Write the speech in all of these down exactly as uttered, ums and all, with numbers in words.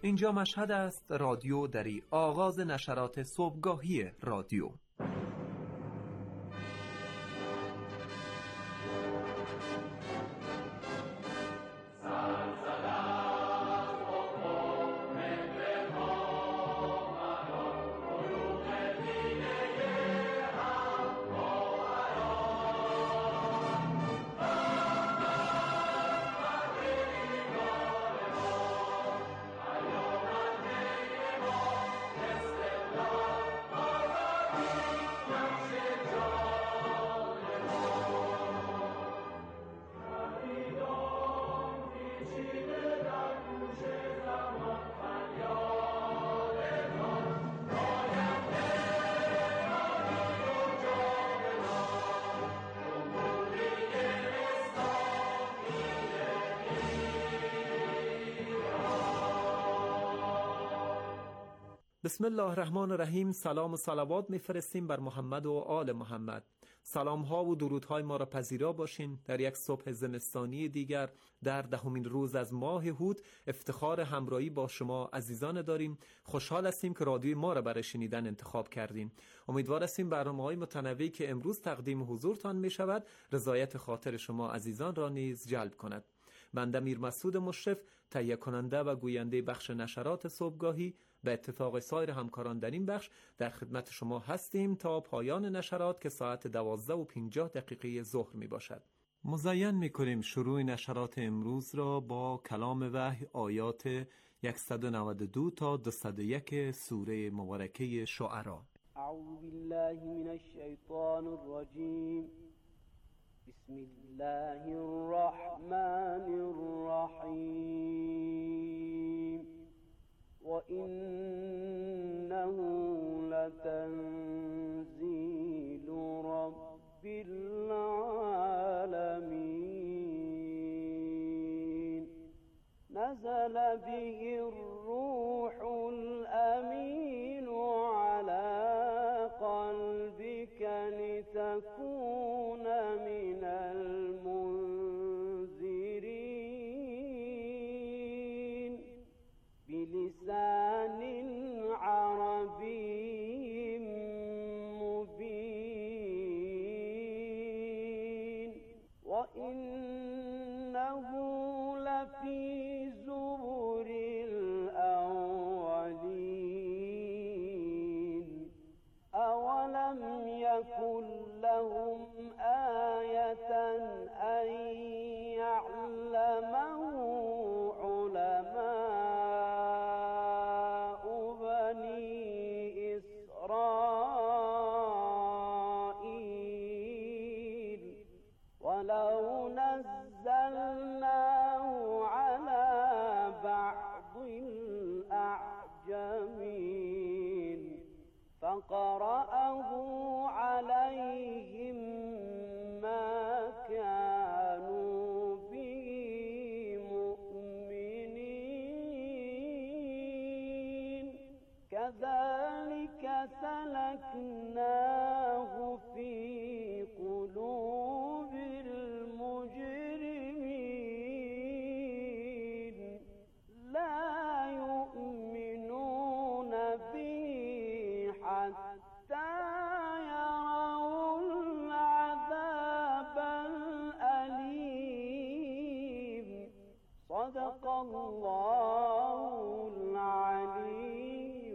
اینجا مشهد است، رادیو دری آغاز نشرات صبحگاهی رادیو. بسم الله الرحمن الرحیم. سلام و صلوات میفرستیم بر محمد و آل محمد. سلام ها و درودهای ما را پذیرا باشین. در یک صبح زمستانی دیگر در دهمین روز از ماه هود افتخار همراهی با شما عزیزان داریم. خوشحال هستیم که رادیوی ما را برای شنیدن انتخاب کردیم. امیدوار هستیم برنامه‌های متنوعی که امروز تقدیم حضورتان می شود رضایت خاطر شما عزیزان را نیز جلب کند. بنده میر مسعود مشرف، تهیه کننده و گوینده بخش نشرات صبحگاهی، به اتفاق سایر همکاران در این بخش در خدمت شما هستیم تا پایان نشرات که ساعت دوازده و پنجاه دقیقه ظهر می باشد. مزین می کنیم شروع نشرات امروز را با کلام وحی آیات صد و نود و دو تا دویست و یک سوره مبارکه شعراء. اعوذ بالله من الشیطان الرجیم. بسم الله الرحمن الرحیم. وإنه لتنزيل رب العالمين. نزل به الروح الأمين على قلبك لتكون من المنذرين بلسان عربي مبين. وإنه لفي زبر الأولين. أولم يكن لهم آية أن يعلمه علماء بني إسرائيل. ولو نزلناه على بعض الأعجمين فقرأه عليهم ما كانوا به مؤمنين. كذلك سلكناه في قلوب المجرمين. لا يؤمنون به حتى يروا العذاب الأليم. صدق الله العلي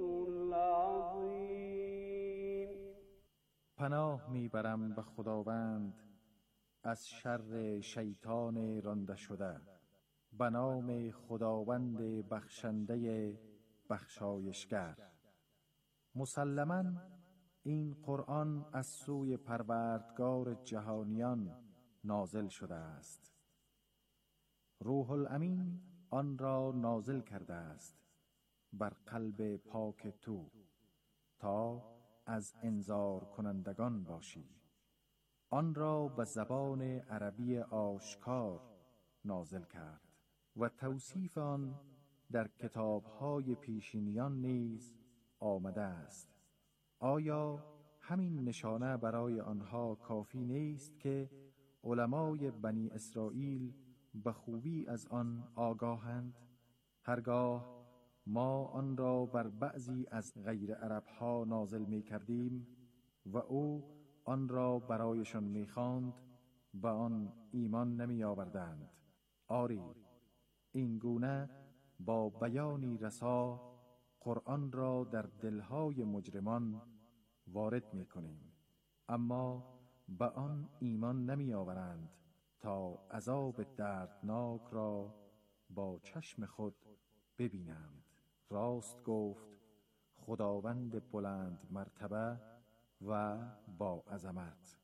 العظيم. پناه میبرم به خداوند از شر شیطان رانده شده. به نام خداوند بخشنده بخشایشگر. مسلماً این قرآن از سوی پروردگار جهانیان نازل شده است. روح الامین آن را نازل کرده است بر قلب پاک تو تا از انذار کنندگان باشی. آن را به زبان عربی آشکار نازل کرد و توصیف آن در کتاب‌های پیشینیان نیز آمده است. آیا همین نشانه برای آنها کافی نیست که علمای بنی اسرائیل به خوبی از آن آگاهند؟ هرگاه ما آن را بر بعضی از غیر عرب ها نازل می کردیم و او آن را برایشان می خواند و آن ایمان نمی آوردند. آری این گونه با بیانی رسا قرآن را در دلهای مجرمان وارد می کنیم، اما به آن ایمان نمی آورند تا عذاب دردناک را با چشم خود ببینند. راست گفت خداوند بلند مرتبه و با عظمت.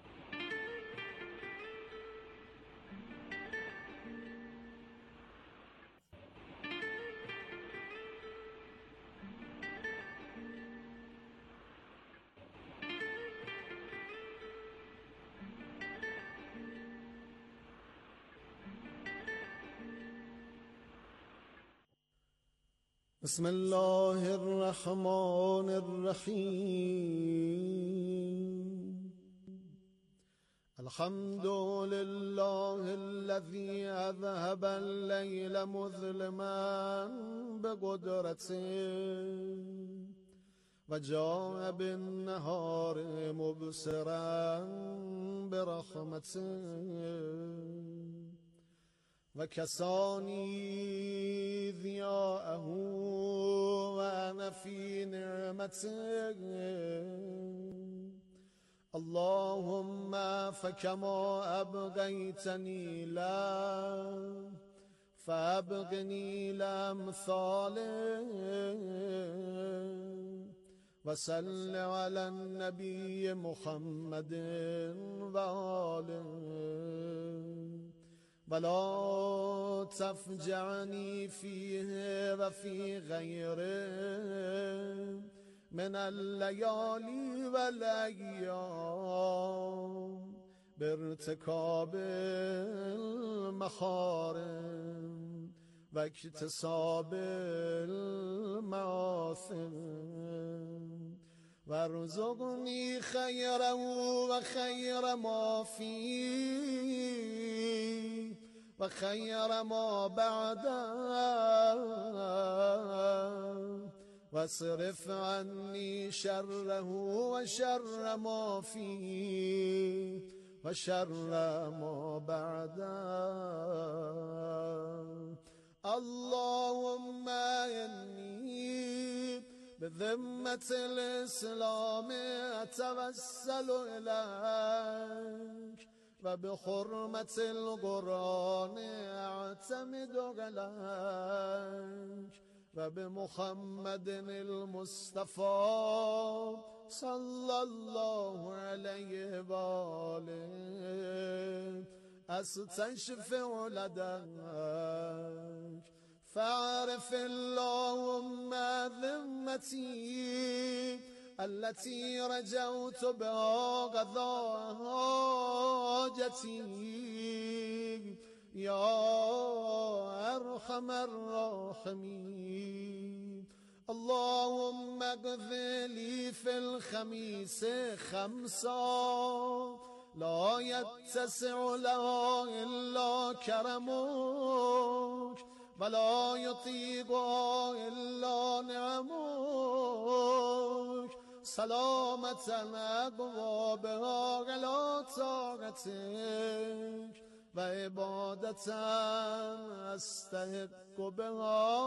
بسم الله الرحمن الرحیم. الحمد لله الذي اذهب الليل مظلما بقدرته وجاء بالنهار مبصرا برحمته وكساني ضياءه وأنا في نعمته. اللهم فكما أبغيتني له فأبغني لأمثاله وصل على النبي محمد وآله ولا تفجعني فيه وفي غيره من الليالي والأيام بارتكاب المحارم واكتساب المعاصم وارزقني خيره وخير ما فيه وخير ما بعده واصرف عني شره وشر ما فيه وشر ما بعده. اللهم إني بذمة الإسلام أتوسل إليك وبحرمة القرآن أعتمد عليك وبمحمد المصطفى صلى الله عليه وآله أستشفع لديك فاعرف اللهم ذمتي التي رجوت بها قضاء حاجتي يا أرحم الراحمين. اللهم اقض لي في الخميس خمسا لا يتسع لها إلا كرمك ولا يطيقها إلا نعمك سلامة أبوابها على طاعتك وعبادة أستحق بها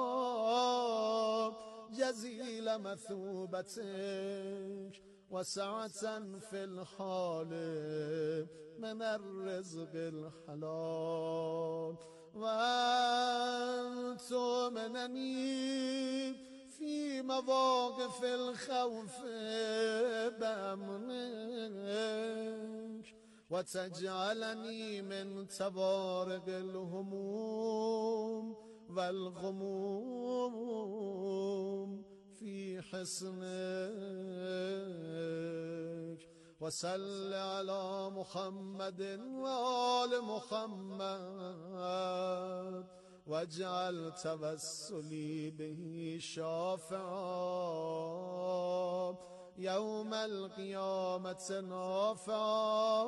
جزيل مثوبتك وسعة في الحال من الرزق الحلال وأن تؤمنني في مواقف الخوف بأمنك وتجعلني من توارق الهموم والغموم في حصنك وصل على محمد وآل محمد واجعل توسلي به شافعا يوم القيامة نافعا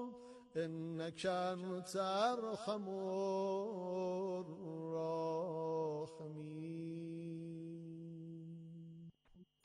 إنك أنت أرحم الراحمين.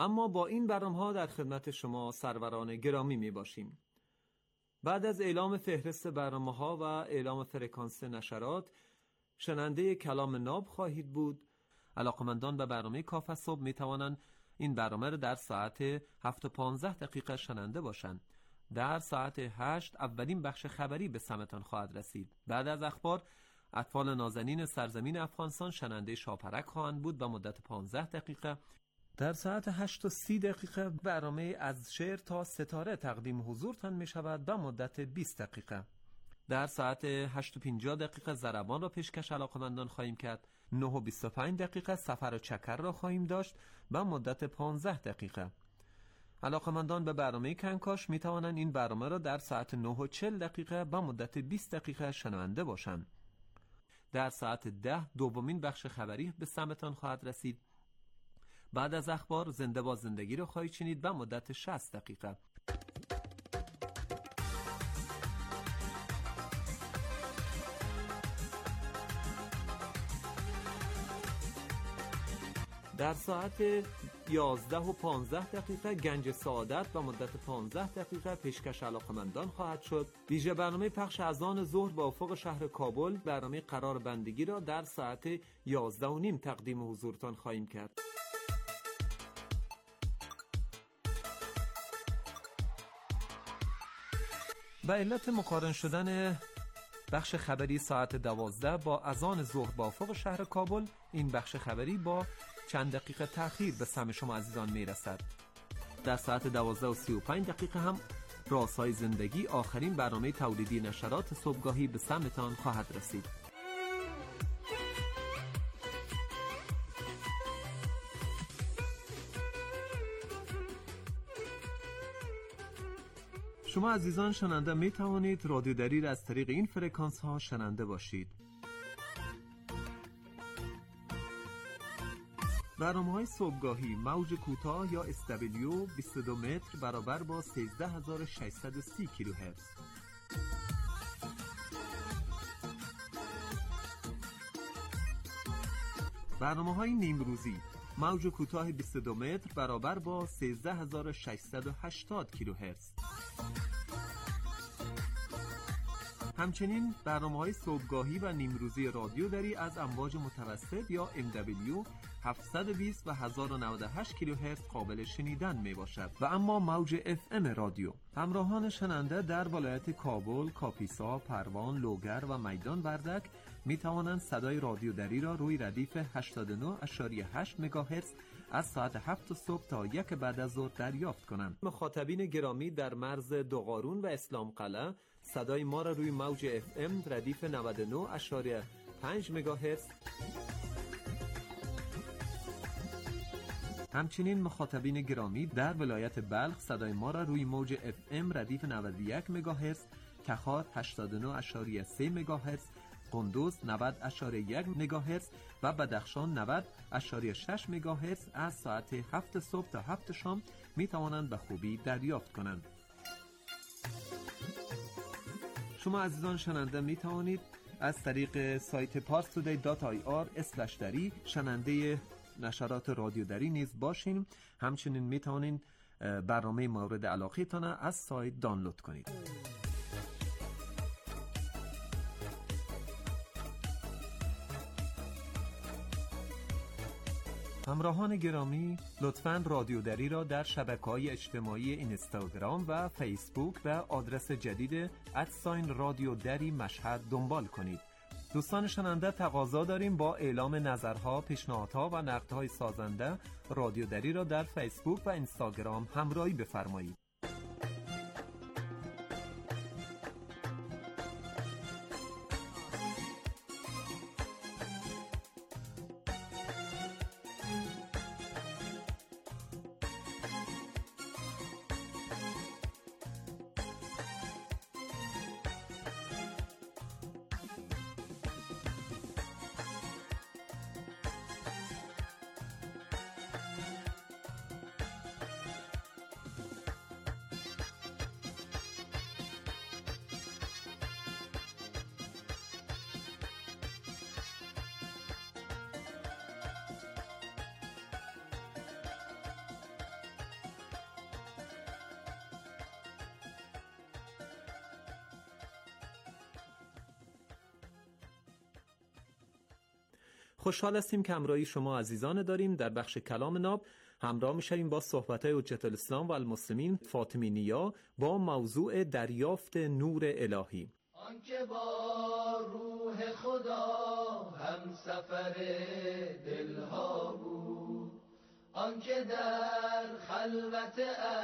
اما با این برنامه‌ها در خدمت شما سروران گرامی می باشیم. بعد از اعلام فهرست برنامه‌ها و اعلام فرکانس نشرات، شنونده کلام ناب خواهید بود. علاقمندان به برنامه کاف صبح می توانند این برنامه را در ساعت هفت و پانزده دقیقه شنونده باشند. در ساعت هشت اولین بخش خبری به سمتان خواهد رسید. بعد از اخبار، اطفال نازنین سرزمین افغانستان شنونده شاپرک خواهند بود به مدت پانزده دقیقه. در ساعت هشت و سی دقیقه برنامه از شعر تا ستاره تقدیم حضورتان می شود به مدت بیست دقیقه. در ساعت هشت و پنجاه دقیقه ضربان را پیشکش علاقمندان خواهیم کرد. نه و بیست و پنج دقیقه سفر و چکر را خواهیم داشت به مدت پانزده دقیقه. علاقمندان به برنامه کنکاش می توانند این برنامه را در ساعت نه و چهل دقیقه به مدت بیست دقیقه شنونده باشند. در ساعت ده دومین بخش خبری به سمتان خواهد رسید. بعد از اخبار زنده با زندگی را خواهید شنید به مدت شصت دقیقه. در ساعت یازده و پانزده دقیقه گنج سعادت به مدت پانزده دقیقه پیشکش علاقمندان خواهد شد. ویژه برنامه پخش اذان ظهر با افق شهر کابل، برنامه قرار بندگی را در ساعت یازده و نیم تقدیم حضورتان خواهیم کرد. به علت مقارن شدن بخش خبری ساعت دوازده با اذان ظهر با افق شهر کابل، این بخش خبری با چند دقیقه تأخیر به سمع شما عزیزان می رسد. در ساعت دوازده و سی و پنج دقیقه هم رازهای زندگی، آخرین برنامه تولیدی نشرات صبحگاهی به سمعتان خواهد رسید. شما عزیزان شنونده می توانید رادیو دری را از طریق این فرکانس ها شنونده باشید. برنامه‌های صبحگاهی موج کوتاه یا اس دبلیو بیست و دو متر برابر با سیزده هزار و ششصد و سی کیلوهرتز. برنامه‌های نیمروزی موج کوتاه بیست و دو متر برابر با سیزده هزار و ششصد و هشتاد کیلوهرتز. همچنین برنامه‌های صبحگاهی و نیمروزی رادیو دری از امواج متوسط یا ام دبلیو هفتصد و بیست و هزار و نود و هشت کیلوهرتز قابل شنیدن می باشد. و اما موج اف ام رادیو، همراهان شنونده در ولایت کابل، کاپیسا، پروان، لوگر و میدان وردک می توانند صدای رادیو دری را روی ردیف هشتاد و نه ممیز هشت مگاهرتز از ساعت هفت صبح تا یک بعد از ظهر دریافت کنند. مخاطبین گرامی در مرز دوقارون و اسلام قلعه صدای ما را روی موج اف ام ردیف نود و نه ممیز پنج مگاهرتز، همچنین مخاطبین گرامی در ولایت بلخ صدای ما را روی موج اف ام ردیف نود و یک مگاهرتز، تخار هشتاد و نه ممیز سه مگاهرتز، قندوز نود ممیز یک مگاهرتز و بدخشان نود ممیز شش مگاهرتز از ساعت هفت صبح تا هفت شام می توانند به خوبی دریافت کنند. شما عزیزان شنونده می توانید از طریق سایت پارس تودی دات آی آر اسلش دری شنونده نشرات رادیو دری نیز باشین. همچنین می توانید برنامه مورد علاقه تان از سایت دانلود کنید. همراهان گرامی، لطفاً رادیو دری را در شبکه‌های اجتماعی اینستاگرام و فیسبوک و آدرس جدید ادساین رادیو دری مشهد دنبال کنید. دوستان شنونده، تقاضا داریم با اعلام نظرها، پیشنهادها و نقدهای سازنده رادیو دری را در فیسبوک و اینستاگرام همراهی بفرمایید. خوشحال هستیم که همراهی شما عزیزان داریم. در بخش کلام ناب همراه میشویم با صحبت‌های حجت الاسلام و المسلمین فاطمی نیا با موضوع دریافت نور الهی. آنکه با روح خدا هم سفر دلها بود، آنکه در خلوت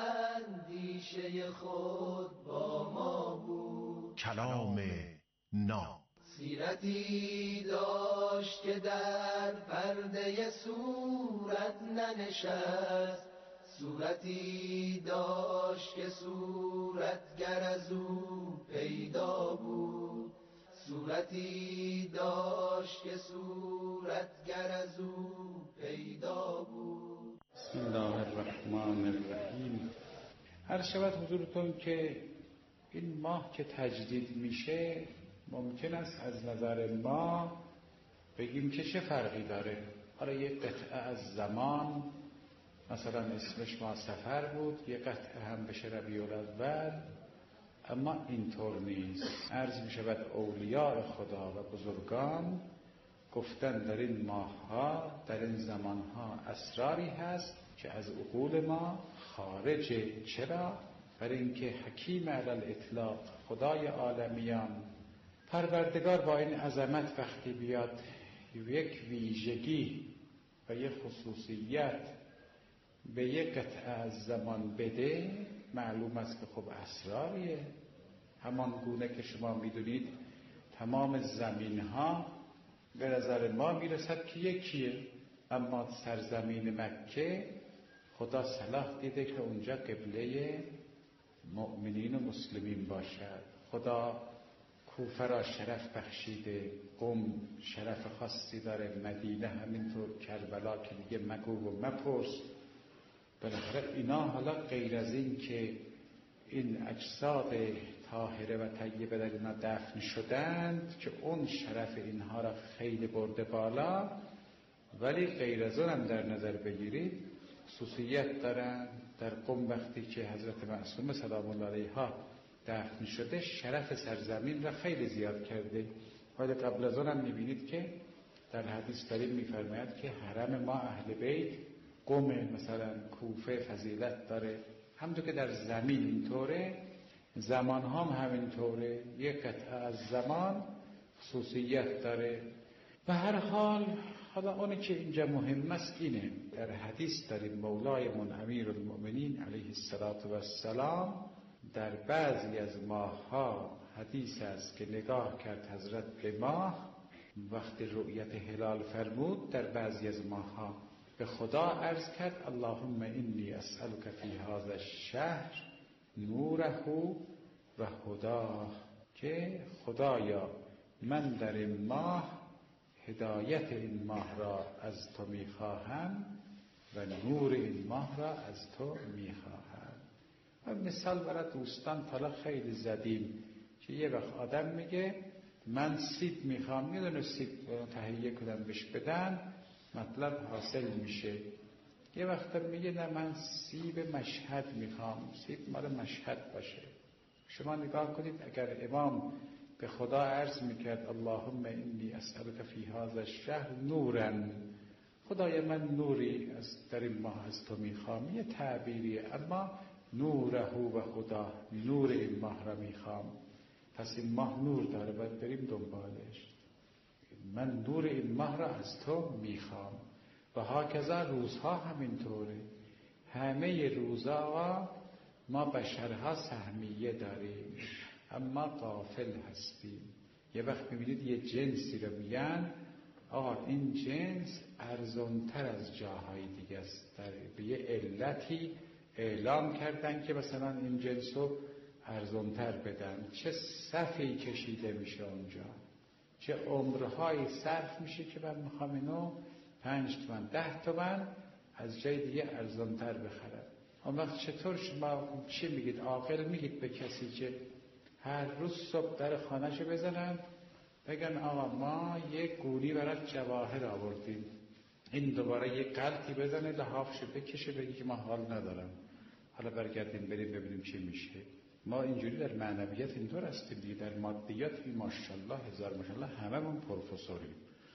اندیشه خود با ما بود. کلام ناب سیرتی داشت که در پرده صورت ننشست، صورتی داشت که صورتگر از او پیدا بود، صورتی داشت که صورتگر از او پیدا بود. بسم الله الرحمن الرحیم. هر شود حضورتون که این ماه که تجدید میشه ممکن است از نظر ما بگیم که چه فرقی داره. حالا یک قطعه از زمان مثلا اسمش ماه سفر بود، یک قطعه هم بشه ربیع الاول، اما اینطور نیست. عرض می شود اولیاء خدا و بزرگان گفتن در این ماه ها، در این زمان ها اسراری هست که از عقول ما خارجه. چرا؟ برای اینکه حکیم علی الاطلاق خدای عالمیان پروردگار با این عظمت وقتی بیاد یک ویژگی و یک خصوصیت به یک قطعه از زمان بده، معلوم است که خب اسراریه. همان گونه که شما میدونید تمام زمین ها به نظر ما میرسد که یکیه، اما سرزمین مکه خدا صلاح دیده که اونجا قبله مؤمنین و مسلمین باشد. خدا کوفه را شرف بخشیده، قم شرف خاصی داره، مدینه همینطور، کربلا که دیگه مگو و مپرس. بالاخره اینا حالا غیر از این که این اجساد طاهره و طیبه در اینا دفن شدند که اون شرف اینها را خیلی برده بالا، ولی غیر از اون هم در نظر بگیرید خصوصیت دارن. در قم وقتی که حضرت معصومه سلام الله علیها دفن شده شرف سرزمین را خیلی زیاد کرده. ولی قبل از اون هم میبینید که در حدیث داریم میفرماید که حرم ما اهل بیت قم، مثلا کوفه فضیلت داره. همونطور که در زمین اینطوره، زمان هم همینطوره. یک قطعه از زمان خصوصیت داره. و هر حال حالا اونی که اینجا مهم است اینه، در حدیث داریم مولایمون امیر المؤمنین علیه السلام در بعضی از ماه‌ها حدیث است که نگاه کرد حضرت به ماه وقتی رؤیت هلال فرمود. در بعضی از ماه‌ها به خدا عرض کرد اللهم انی اسألک فی هذا الشهر نوره و هداه، که خدایا من در این ماه هدایت این ماه را از تو میخواهم و نور این ماه را از تو میخواهم. و مثال برای دوستان حالا خیلی زدیم که یه وقت آدم میگه من سیب میخوام، میدونه سیب تهیه کنم بهش بدن مطلب حاصل میشه. یه وقت میگه نه من سیب مشهد میخوام، سیب مال مشهد باشه. شما نگاه کنید اگر امام به خدا عرض میکرد اللهم انی اسألک فی هذا الشهر نورا، خدای من نوری از در این ماه از تو میخوام، یه تعبیریه، اما نوره و خدا، نور این ماه را میخوام. پس این ماه نور داره، باید بریم دنبالش. من نور این ماه را از تو میخوام. و هاکذا روزها همینطوره. همه روزها ما بشرها سهمیه داریم، اما غافل هستیم. یه وقت میبینید یه جنسی رو میگن آقا این جنس ارزانتر از جاهای دیگه است، در به یه علتی اعلام کردن که مثلا این جنس رو ارزانتر بدن. چه صفی کشیده میشه اونجا، چه عمرهایی صرف میشه که من میخوام اینو پنج تومن ده تومن از جای دیگه ارزانتر بخرم. اون وقت چطور شما چی میگید؟ عاقل میگید به کسی که هر روز صبح در خانهشو بزنن بگن آقا ما یک گولی برات جواهر آوردیم، این دوباره یک قلطی بزنه لحافشو بکشه بگی که ما حال ندارم، حالا برگردیم بریم ببینیم چی میشه. ما اینجوری در معنویت اینطور هستیم دیگه، در مادیات این ماشاءالله هزار ماشاءالله هممون پروفسوریم،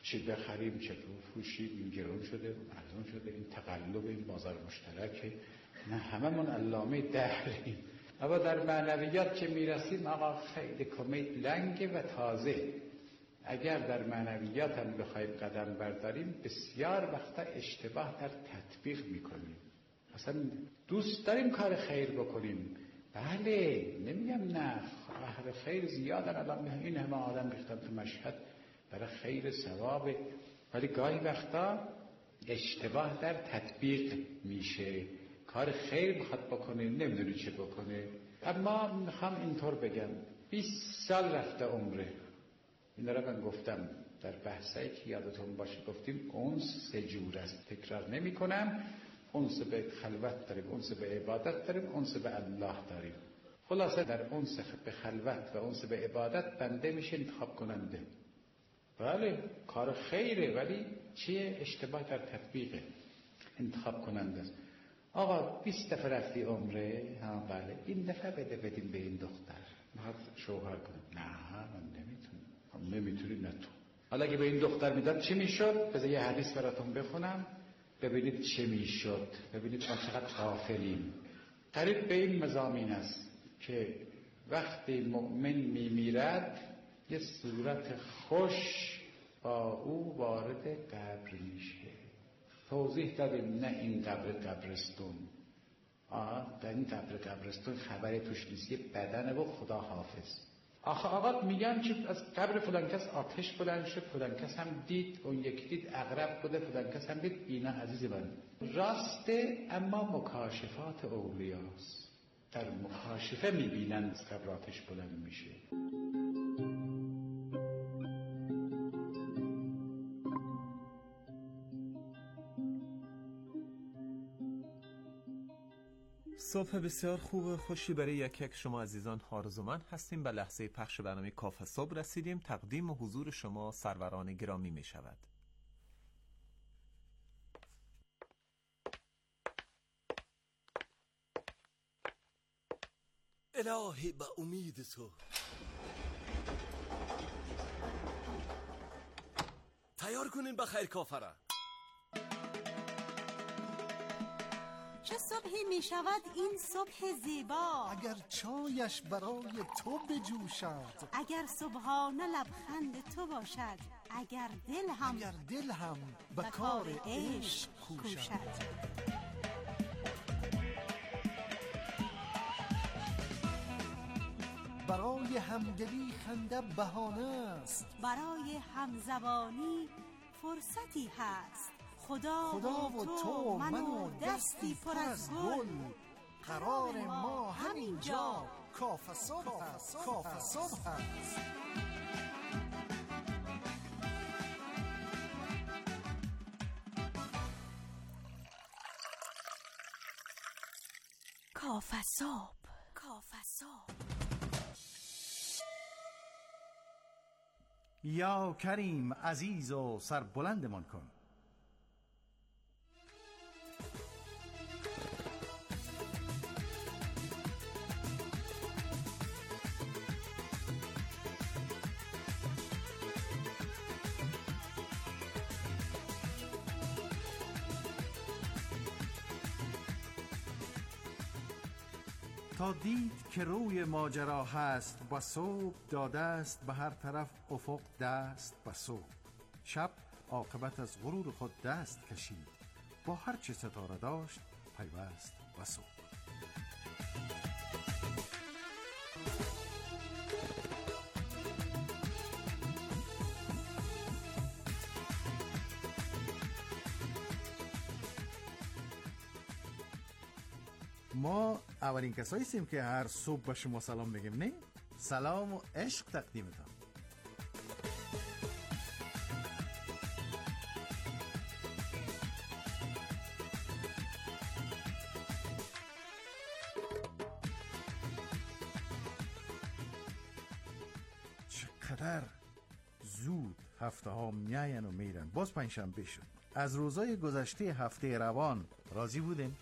چی بخریم چه بفروشیم، این گرون شده اون ارزون شده، این تقلب این بازار مشترکه. نه هممون علامه دهریم. اما در معنویات که میرسیم آقا خیلی کمید لنگه و تازه. اگر در معنویات هم بخوایم قدم برداریم بسیار وقتا اشتباه در تطبیق میکنیم. اصلا دوست داریم کار خیر بکنیم، بله نمیگم نه، اهل خیر زیادن الان، این همه آدم ریختن تو مشهد برای خیر ثواب، ولی گاهی وقتا اشتباه در تطبیق میشه. کار خیر میخواد بکنه نمیدونی چه بکنه. اما میخوام اینطور بگم بیست سال رفته عمره. این را من گفتم در بحثایی که یادتون باشه، گفتیم اونس سه جور است، تکرار نمی کنم. اونس به خلوت داریم، اونس به عبادت داریم، اونس به الله داریم. خلاصه در اونس به خلوت و اونس به عبادت بنده میشه انتخاب کننده. بله کار خیره ولی چیه؟ اشتباه در تطبیقه، انتخاب کننده است. آقا بیست دفعه رفتی عمره، ها بله این دفعه بده بدیم به این دختر، میخواد شوهر کنه. نه من نمیتونم. هم نمیتونی نه تو. حالا که به این دختر میداد چی میشد؟ بذار یه حدیث براتون بخونم ببینید چه میشد، ببینید ما چقدر غافلیم. قریب به این مضامین است که وقتی مؤمن میمیرد یه صورت خوش با او وارد قبر میشه. توضیح دادیم نه این قبر قبرستون، آه در این قبر قبرستون خبری توش نیست، یه بدنه و خدا حافظ. آخه آقا میگن که از قبر فلان کس آتش بلند شد، فلان کس هم دید، اون یکی دید عقرب بوده، فلان کس هم دید. اینا عزیز من راسته، اما مکاشفات اولیاست. در مکاشفه میبینن از قبر آتش بلند میشه. صبح بسیار خوب و خوشی برای یک یک شما عزیزان آرزومند هستیم. به لحظه پخش برنامه کافه صبح رسیدیم. تقدیم و حضور شما سروران گرامی می شود. الهی به امید تو تیار کنین بخیر کافره. چه صبحی می شود این صبح زیبا، اگر چایش برای تو بجوشد، اگر صبحانه لبخند تو باشد، اگر دل هم اگر دل هم به کار عشق کوشد. برای همدلی خنده بهانه است، برای همزبانی فرصتی هست. خدا, خدا و تو من و دستی پر از گل، قرار ما همین جا کافه صبح هست. کافه صبح هست. کافه صبح. کافه صبح. یا کریم عزیز و سربلندمان کن. تا دید که روی ماجرا هست با صبح، داده است به هر طرف افق دست به صبح. شب عاقبت از غرور خود دست کشید، با هر چه ستاره داشت پیوست به صبح. ما اولین کسایی هستیم که هر صبح به شما سلام میگیم، نه؟ سلام و عشق تقدیمتان. چقدر زود هفته ها میاین و میرن. باز پنجشنبه شد. از روزای گذشته هفته روان راضی بودین؟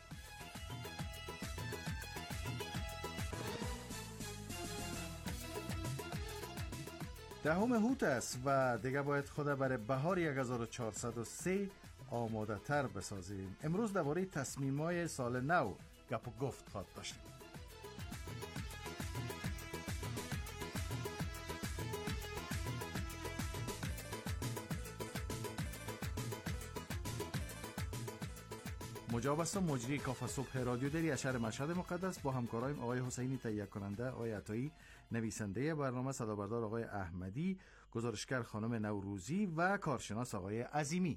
دهم هوت است و دیگه باید خود برای بهار یک هزار و چهارصد و سه آماده تر بسازیم. امروز درباره تصمیم‌های سال نو گپ و گفت خواهد داشتیم. مجاب است مجری کافه صبح رادیو دری از شهر مشهد مقدس با همکارایم آقای حسینی تهیه کننده، آقای عطایی نویسنده برنامه، صدابردار آقای احمدی، گزارشگر خانم نوروزی و کارشناس آقای عظیمی.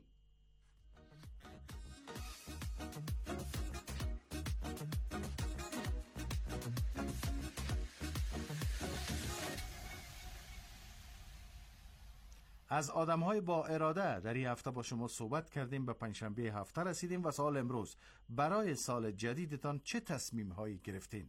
از آدم‌های با اراده در این هفته با شما صحبت کردیم. به پنجشنبه هفته رسیدیم و سال امروز برای سال جدیدتان چه تصمیم‌هایی گرفتین؟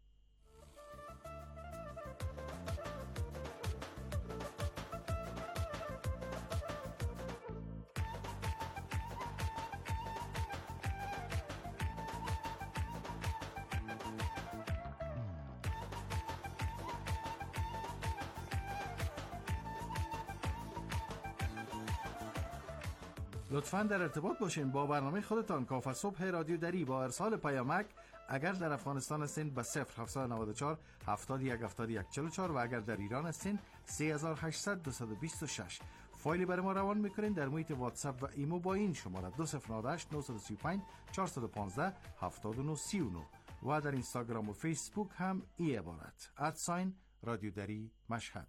لطفاً در ارتباط باشین با برنامه خودتان. کافه صبح رادیو دری با ارسال پیامک اگر در افغانستان هستین به صفر هفت نه چهار هفتاد و یک هفتاد و یک چهل و چهار و اگر در ایران هستین سه هزار و هشتصد دویست و بیست و شش. فایلی برای ما روان میکنین در محیط واتساپ و ایمو با این شماره دو صفر نه هشت نه سه پنج چهار یک پنج هفت نه سه نه و در اینستاگرام و فیسبوک هم ای عبارت ادساین رادیو دری مشهد.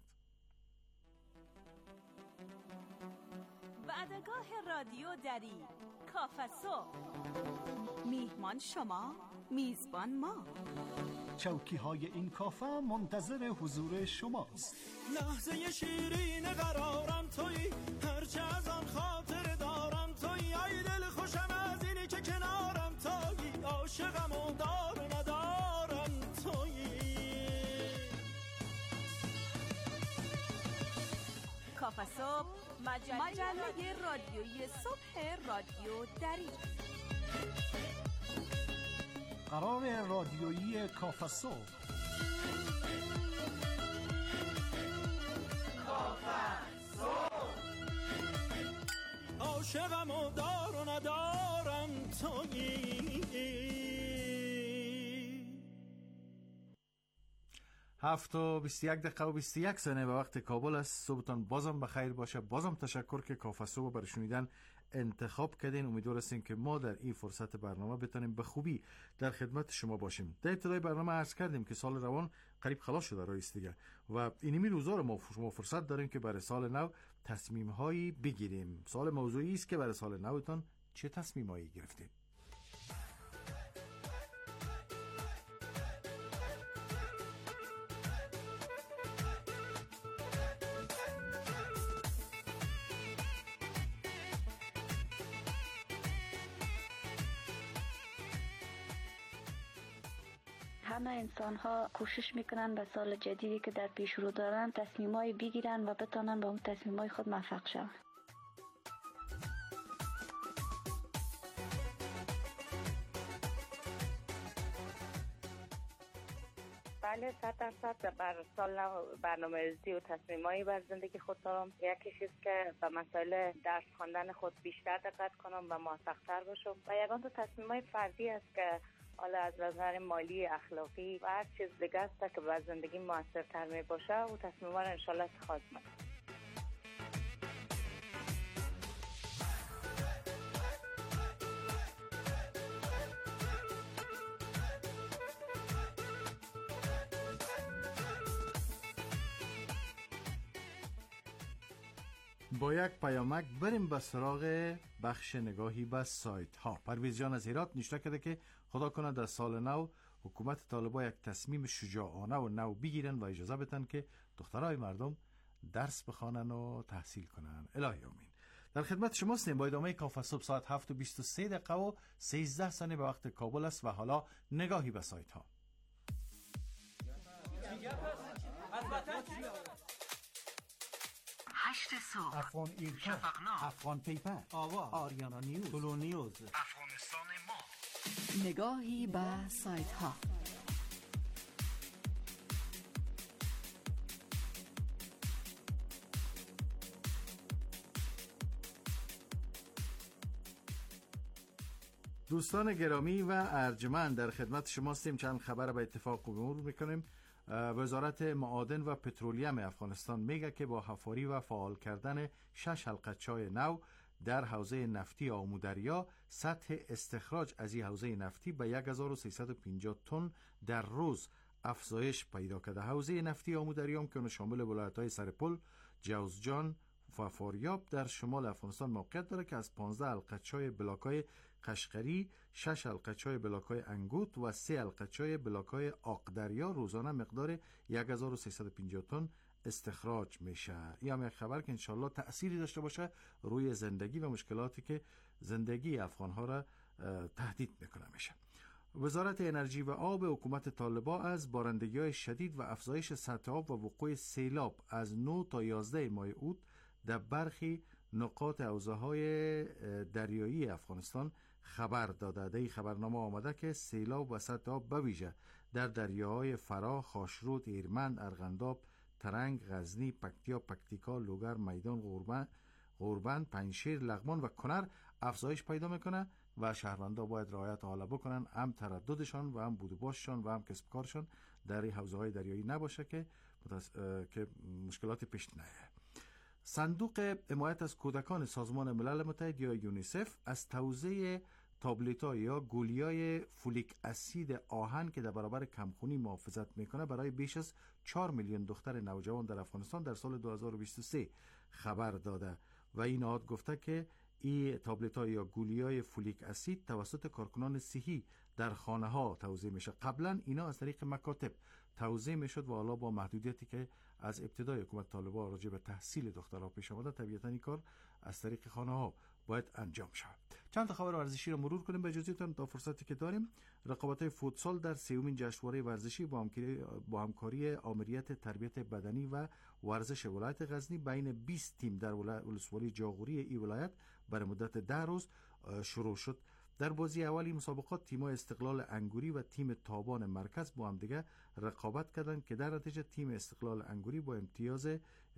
وعدگاه رادیو دری کافه صبح، میهمان شما، میزبان ما. چوکی های این کافه منتظر حضور شماست. لحظه شیرین قرارم تویی، هرچه از آن خاطر دارم تویی. ای دل خوشم از اینی که کنارم تویی، عاشقم و دار و ندارم تویی. کافه صبح، مجله, مجله رادیویی صبح رادیو دری. قرار رادیویی کافه صبح. کافه صبح، عاشقم و دار و ندارم تویی. هفت و بیست و یک دقیقه و بیست و یک ثانیه به وقت کابل است. صبحتان بازم بخیر باشه. بازم تشکر که کافه صبح برای شنیدن انتخاب کردین. امیدوار هستیم که ما در این فرصت برنامه بتونیم به خوبی در خدمت شما باشیم. در ابتدای برنامه عرض کردیم که سال روان قریب خلاص شده رایست دیگه و اینمی روزا رو ما فرصت داریم که برای سال نو تصمیم هایی بگیریم. سال موضوعی است که برای سال نوتان چه تصمیم هایی گرفتید؟ همه انسان ها کوشش میکنن به سال جدیدی که در پیش رو دارن تصمیمای بگیرن و بتونن به اون تصمیمای خود موفق شون. بله، صد درصد بر سال نو برنامه‌ریزی و تصمیمایی بر زندگی خود دارم. یکیش است که به مسائل درس خواندن خود بیشتر دقت کنم و موفق‌تر باشم و یگان تو تصمیمای فردی است که حالا از نظر مالی، اخلاقی و هر چیز دیگه است که بر زندگی موثرتر می باشه و تصمیم‌ها رو انشالله اتخاذ کنم. با یک پیامک بریم به سراغ بخش نگاهی به سایت ها. پرویز جان از هرات نشته کرده که خدا کنه در سال نو حکومت طالبا یک تصمیم شجاعانه و نو بگیرن و اجازه بدن که دخترای مردم درس بخوانن و تحصیل کنن. الهی آمین. در خدمت شما هستیم با ادامه کافه صبح. ساعت هفت و بیست و سه دقیقه و سیزده ثانیه به وقت کابل است و حالا نگاهی به سایت ها. هشت صبح، افغان ایرکا، شفقنامه، افغان پیپر، آوا، آریانا نیوز، طلو نیوز، افغانستان ما. نگاهی به سایت ها. دوستان گرامی و ارجمند، در خدمت شما هستیم. چند خبر به اتفاق مرور میکنیم. وزارت معادن و پترولیم افغانستان میگه که با حفاری و فعال کردن شش حلقه‌چای نو در حوزه نفتی آمودریا، سطح استخراج از این حوزه نفتی به هزار و سیصد و پنجاه تن در روز افزایش پیدا کرده. حوزه نفتی آمودریا که شامل ولایت‌های سرپل، جوزجان و فاریاب در شمال افغانستان موقعیت داره که از پانزده حلقه‌چای بلاک‌های قشقری، شش حلقه‌چای بلاک‌های انگوت و سه حلقه‌چای بلاک‌های آقدریا روزانه مقدار هزار و سیصد و پنجاه تن استخراج میشه. این هم یک خبر که انشالله تأثیری داشته باشه روی زندگی و مشکلاتی که زندگی افغان‌ها را تهدید میکنه میشه. وزارت انرژی و آب حکومت طالبان از بارندگی‌های شدید و افزایش سطح آب و وقوع سیلاب از نه تا یازده ماه اوت در برخی نقاط حوزه‌های دریایی افغانستان خبر داده. در این خبرنامه آمده که سیلاب و سطح آب به ویژه در دریاهای فراه، خاشرود، ایرمند، ارغنداب، ترنگ، غزنی، پکتیا، پکتیکا، لوگر، میدان، غوربند، غوربند، پنجشیر، لغمان و کنر افزایش پیدا میکنه و شهروندان باید رعایت حالا بکنن، هم ترددشان و هم بود و باششان و هم کسب کارشان در این حوزه‌های دریایی نباشه که متس... که مشکلات پیش نیاد. صندوق حمایت از کودکان سازمان ملل متحد یا یونیسف از توزیع تابلت‌ها یا گولیای فولیک اسید آهن که در برابر کمخونی محافظت میکنه برای بیش از چهار میلیون دختر نوجوان در افغانستان در سال دو هزار و بیست و سه خبر داده و این نهاد گفته که این تابلت‌ها یا گولیای فولیک اسید توسط کارکنان صحی در خانه ها توزیع میشه. قبلا اینا از طریق مکاتب توزیع میشد و حالا با محدودیتی که از ابتدای حکومت طالبان راجع به تحصیل دخترها پیش آمده، طبیعتا این کار از طریق خانه ها باید انجام شود. چند تا خبر ورزشی رو مرور کنیم به اجازهتون تا فرصتی که داریم. رقابت‌های فوتسال در سومین جشنواره ورزشی با همکاری با همکاری آمریت تربیت بدنی و ورزش ولایت غزنی بین بیست تیم در ولسوالی جاغوری این ولایت برای مدت ده روز شروع شد. در بازی اولی مسابقات تیم‌های استقلال انگوری و تیم تابان مرکز با هم دیگه رقابت کردند که در نتیجه تیم استقلال انگوری با امتیاز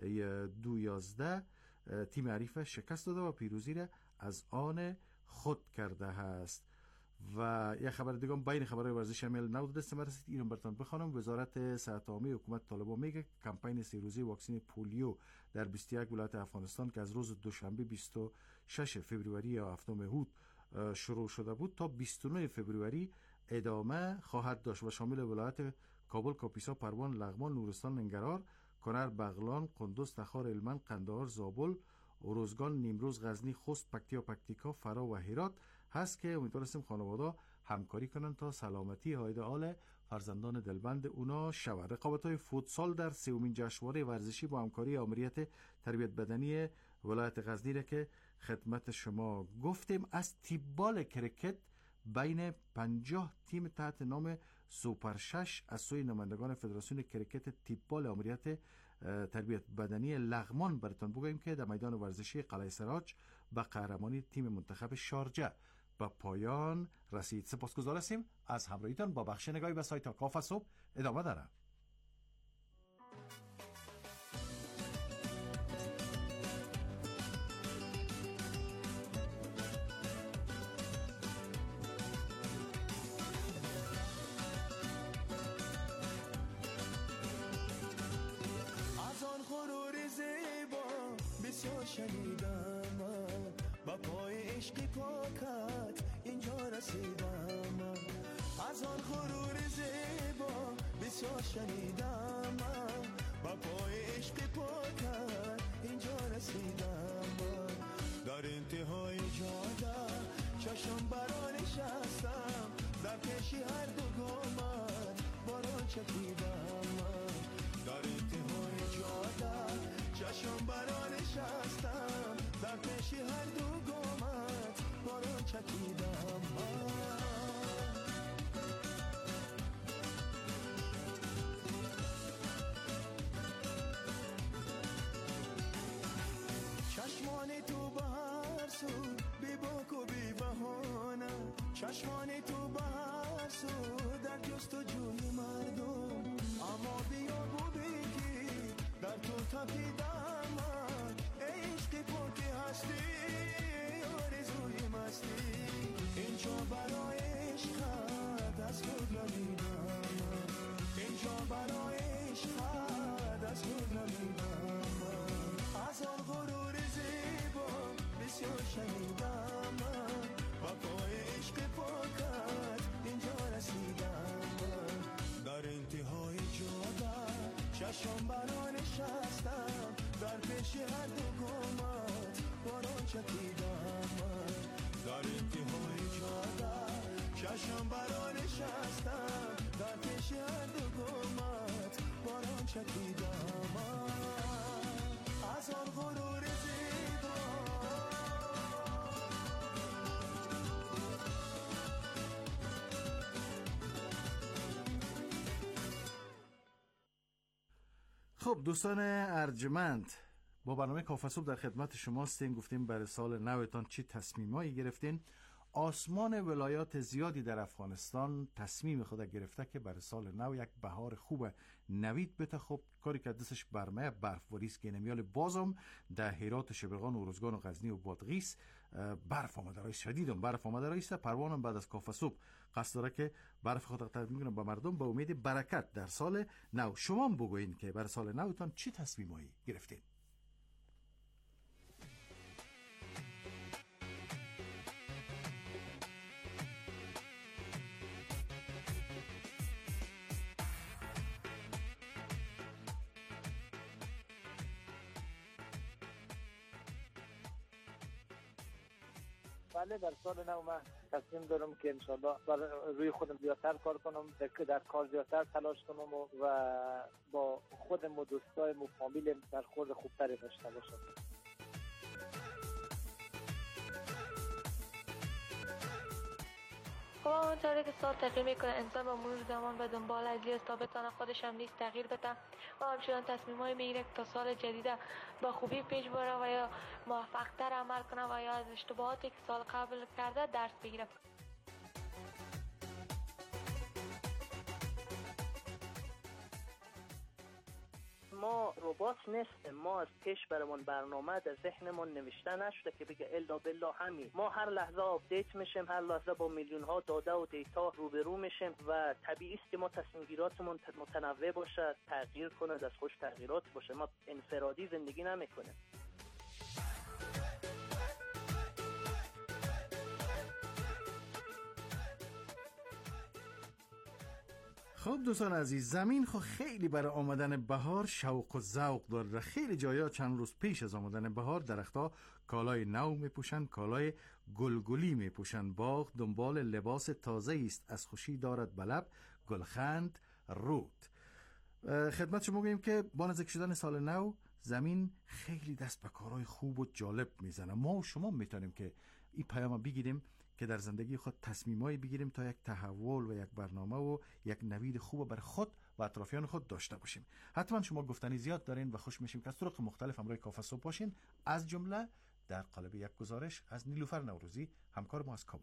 دو یازده تیم حریف شکست داده و پیروزی را از آن خود کرده است. و یک خبر دیگه بین خبرهای ورزشی عمل نود دست مرسید اینو براتون بخوانم. وزارت صحت عامه حکومت طالبان میگه کمپین سه واکسن پولیو در بیست و یک ولایت افغانستان که از روز دوشنبه بیست و شش فوریه یا هفتم اوت شروع شده بود تا بیست و نه فوریه ادامه خواهد داشت و شامل ولایت کابل، کاپیسا، پروان، لغمان، نورستان، ننگرهار، کنر، بغلان، قندوز، تخار، هلمند، قندهار، زابل، اروزگان، نیمروز، غزنی، خوست، پکتیا، پکتیکا، فرا و هرات هست که امیدوار هستیم خانواده همکاری کنن تا سلامتی ایدئال فرزندان دلبند اونا شود. رقابت‌های فوتسال در سومین جشنواره ورزشی با همکاری آمریت تربیت بدنی ولایت غزنی را که خدمت شما گفتیم. از تیبال کرکت بین پنجاه تیم تحت نام سوپر شش از سوی نمایندگان فدراسیون کرکت تیبال آمریت تربیت بدنی لغمان براتون بگوییم که در میدان ورزشی قلعه سراج به قهرمانی تیم منتخب شارجه به پایان رسید. سپاسگزار هستیم از همراهیتان. با بخش نگاهی به سایت کاف صبح ادامه داره. شنیدم با پای عشقی پاکت اینجا رسیدم، از آن غرور زیبا بسیار شنیدم، با پای عشقی پاکت اینجا رسیدم. در انتهای جاده چشم برا نشستم، در پیشی هر دو گامت باران چکیدم. در انتهای جاده چشم برا نشستم، در پیشی هر دو گامت باران چکیدم. چشمان تو به هر سو بی باک و بی بهانه، چشمان تو به هر سو در جست و جوی مردم، اما بیا و بگی در تو تپیدم من، عشق پاکی هستی آرزوی مستی، این چوبر چشم برا نشستم در پیش هر دو گامت باران چکیدم من در انتهای جاده چشم برا نشستم در پیش هر دو گامت باران چکیدم من از آن غرور زیبا خب دوستان ارجمند، با برنامه کافه صبح در خدمت شما هستیم. گفتیم برای سال نوتان چی تصمیمایی گرفتین. آسمان ولایات زیادی در افغانستان تصمیم خود گرفته که برای سال نو یک بهار خوب نوید بته. خب کاری که دستش برمه برفباری است که نمیال بازم در هرات، شبرغان، ارزگان و غزنی و بادغیس برف آمده رایست، شدیدم برف آمده رایست. پروانم بعد از کافه صبح قصد داره که برف خود تقدیم کنه به مردم به امید برکت در سال نو. شما هم بگوین که برای سال نوتان چی تصمیمایی گرفتین؟ بله، در سال نو من تصمیم دارم که انشالله روی خودم زیادتر کار کنم، در کار زیادتر تلاش کنم و, و با خودم و دوستایم و فامیلم در خورد خوبتری داشته باشم. خب اونطوری که سال تغییر میکنه، انسان با مرور زمان به دنبال ازلی است تا بتانه خودش هم نیست تغییر بده و همچنان تصمیم های میگیره تا سال جدید با خوبی پیش بره و یا موفق تر عمل کنه و یا از اشتباهاتی که سال قبل کرده درس بگیره. ما ربات نیستیم، ما از پیش برامون برنامه در ذهنمون نوشته نشده که بگه الا بالله همین. ما هر لحظه آپدیت میشیم، هر لحظه با میلیون ها داده و دیتا روبرو میشیم و طبیعی است که ما تصمیم گیراتمون متنوع باشه، تغییر کنه، از خوش تغییرات باشه. ما انفرادی زندگی نمیکنیم. خب دوستان عزیز، زمین خو خیلی برای آمدن بهار شوق و ذوق داره. خیلی جایا چند روز پیش از آمدن بهار درختها کالای نو میپوشن، کالای گلگلی میپوشن. باغ دنبال لباس تازه است، از خوشی دارد بلب گلخند رود. خدمت شما بگیم که با نزدیک شدن سال نو زمین خیلی دست به کارهای خوب و جالب میزنه. ما و شما میتونیم که این پیام بگیریم که در زندگی خود تصمیمایی بگیریم تا یک تحول و یک برنامه و یک نوید خوب برای خود و اطرافیان خود داشته باشیم. حتما شما گفتنی زیاد دارین و خوش میشیم که از طرق مختلف همراه کافه صبح باشین. از جمله در قالب یک گزارش از نیلوفر نوروزی، همکار ما از کابل.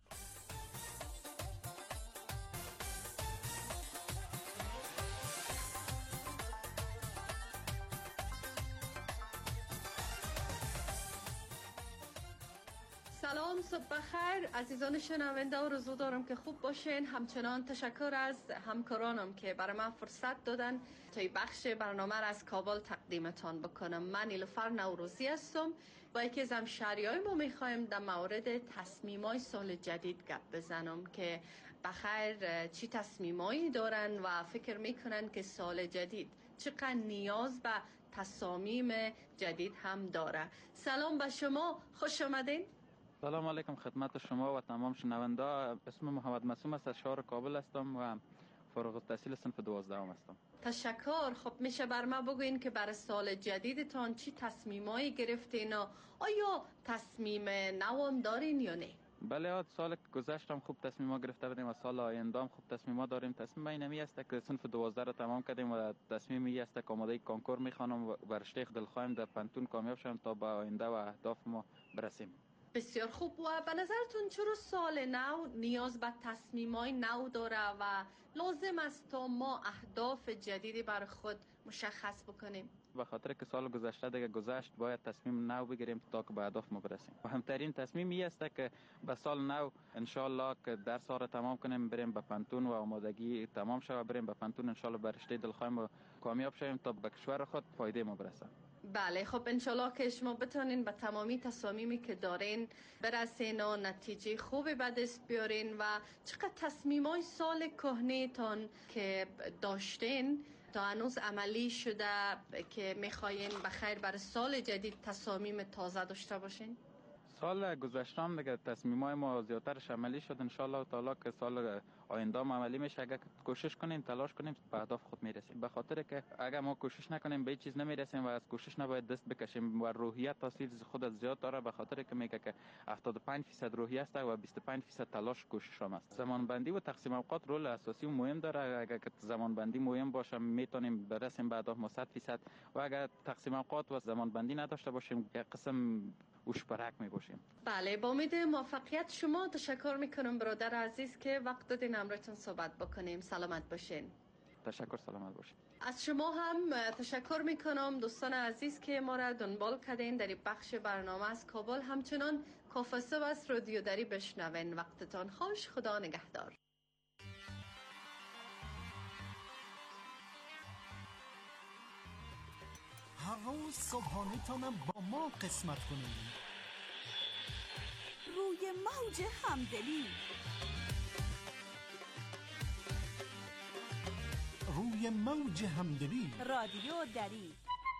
سلام، صبح بخیر عزیزان شنونده، و رضا دارم که خوب باشین. همچنان تشکر از همکارانم که برای من فرصت دادن تا این بخش برنامه را از کابل تقدیمتان بکنم. من نیلوفر نوروزی هستم. با یکی از همشهریای ما میخوایم در مورد تصمیمای سال جدید گپ بزنم که بخیر چی تصمیمایی دارن و فکر میکنن که سال جدید چقدر نیاز به تصامیم جدید هم داره. سلام به شما، خوش آمدین. سلام علیکم خدمت شما و تمام شنونده. اسم محمد معصوم است، از شهر کابل هستم و فارغ التحصیل صنف دوازدهم هستم. تشکر. خب میشه بر ما بگوین که برای سال جدیدتان چی تصمیمایی گرفتین و آیا تصمیم نو هم دارین یا نه؟ بله، سال گذشتم خوب تصمیم‌ها گرفته بودیم و سال آینده هم خوب تصمیم‌ها داریم. تصمیم اینمی است که صنف دوازده را تمام کردیم و تصمیم این است که آماده کانکور می‌خوانم و بر رشته دلخواهیم در پنتون کامیاب شوم تا به آینده و اهداف ما برسیم. بسیار خوب. و به نظرتون چرا سال نو نیاز به تصمیمای نو داره و لازم است تا ما اهداف جدیدی بر خود مشخص بکنیم؟ به خاطر که سال گذشته دیگه گذشت، باید تصمیم نو بگیریم تا که به اهداف ما برسیم. و همترین تصمیم این است که به سال نو ان شاء الله که درس ها را تمام کنیم، بریم به پنتون و آمادگی تمام شود، بریم به پنتون ان شاء الله بر رشته دلخواهیم و کامیاب شویم تا به کشور خود فایده ما برسه. بله، خب انشالله که شما بتونین به تمامی تصامیمی که دارین برسین و نتیجه خوبی به دست بیارین. و چقدر تصمیمای سال کهنه تان که داشتین تا هنوز عملی شده که میخواین بخیر برای سال جدید تصامیم تازه داشته باشین؟ سال گذشته هم دیگه تصمیمای ما زیادترش عملی شد. ان شاء الله تعالی که سال آینده هم عملی میشه. اگر کوشش کنیم، تلاش کنیم، به اهداف خود میرسیم. به خاطر که اگر ما کوشش نکنیم به هیچ چیز نمیرسیم و از کوشش نباید دست بکشیم. و روحیه تاثیر خود از زیاد داره، به خاطر که میگه که هفتاد و پنج درصد روحیه است و بیست و پنج درصد تلاش کوشش هم است. زمان بندی و تقسیم اوقات رول اساسی و مهم داره. اگر که زمان بندی مهم باشه میتونیم برسیم به اهداف ما صد درصد. و اگر تقسیم اوقات و زمان بندی نداشته باشیم یک قسم اوشپرک می باشیم. بله، با امید موفقیت شما تشکر میکنم برادر عزیز که وقت دادین امروتون صحبت بکنیم. سلامت باشین. تشکر، سلامت باشین. از شما هم تشکر میکنم دوستان عزیز که ما را دنبال کردین در این بخش برنامه از کابل. همچنان کافه صبح است رادیو دری بشنوین. وقتتان خوش، خدا نگهدار. هر روز صبحانه تانم با ما قسمت کنید. روی موج همدلی، روی موج همدلی، رادیو دری،